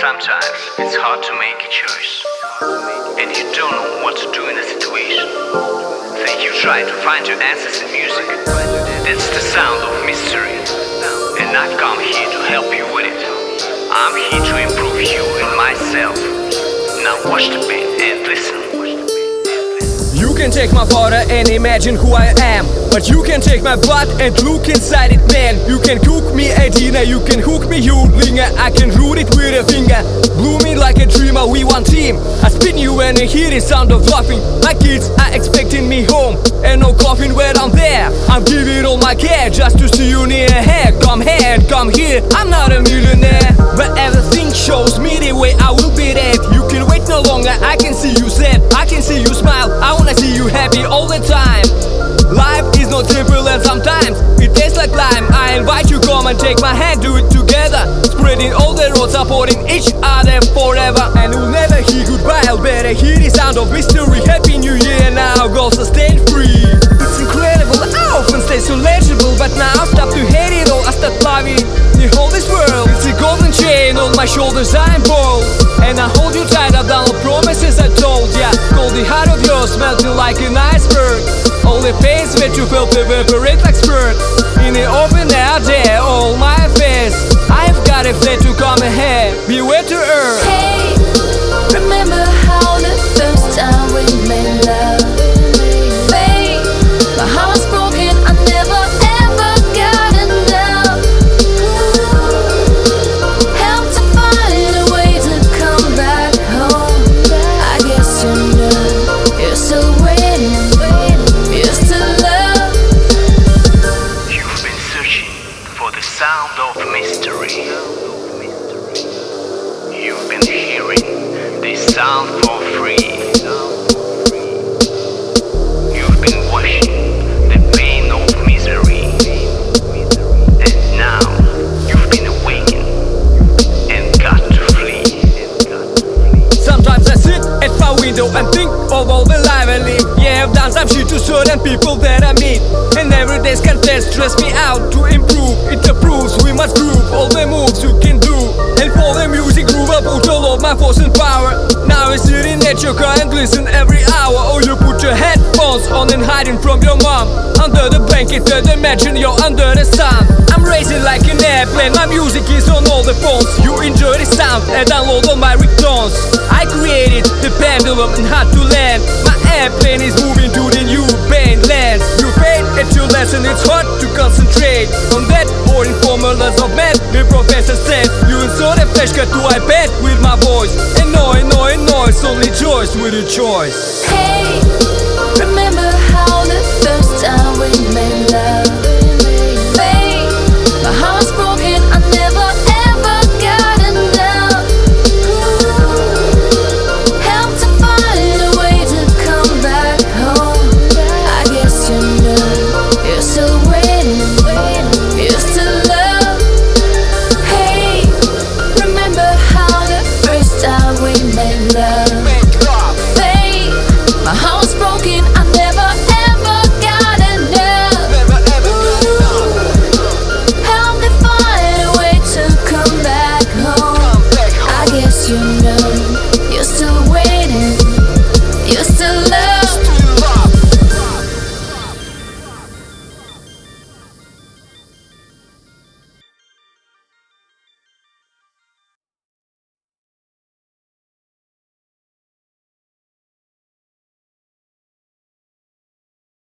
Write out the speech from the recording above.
Sometimes it's hard to make a choice, and you don't know what to do in a situation. Then you try to find your answers in music. That's the sound of mystery, and I've come here to help you with it. I'm here to improve you and myself. Now watch the beat and listen. You can take my photo and imagine who I am, but you can take my blood and look inside it, man. You can cook me a dinner, you can hook me Julinger. I can root it with a finger, blooming like a dreamer, we one team. I spin you when I hear the sound of laughing. My kids are expecting me home, and no coughing when I'm there. I'm giving all my care just to see you near here. Come here and come here, I'm not a millionaire, but everything shows me the way I will be there. You can wait no longer, I can see you sad, I can see you smile, I wanna see you happy all the time. Life is not simple and sometimes it tastes like lime. I invite you, come and take my hand, do it together. Spreading all the roads, supporting each other forever. And we'll never hear goodbye, I'll better hear the sound of mystery. Happy New Year, now goals are staying free. It's incredible, I often stay so legible, but now I stop to hate it all, I start loving the whole this world. It's a golden chain on my shoulders, I'm bold, and I hold you tight, I've done all promises I told ya. Cold the heart of yours, melting like an iceberg. All the pains that you felt evaporate like spurt. In the open air, there, all my affairs. I've got a fate to come ahead, beware to earth. Hey, remember how the first time we made love? Babe, my heart's broken, I never ever got enough. Help to find a way to come back home. I guess you know you're still waiting, you're still love. You've been searching for the sound of mystery. You've been hearing this sound for free. You've been washing the pain of misery, and now you've been awakened and got to flee. Sometimes I sit at my window and think of all the life I live. Yeah, I've done some shit to certain people that I meet, and every day's contest stress me out. To improve, it approves, we must groove all the moves you can do. And for the music groove, I put all of my force and power. Now you're sitting at your car and listen every hour, or you put your headphones on and hiding from your mom. Under the blanket and imagine you're under the sun. I'm racing like an airplane, my music is on all the phones. You enjoy the sound and download all my ringtones. I created the pendulum and had to land. My airplane is moving to the new pain lands. You fail at your lesson, it's hard to concentrate on that boring formulas of math. The professor said you insert a flashcard to iPad with my voice. And noise, only choice with a choice. Hey, remember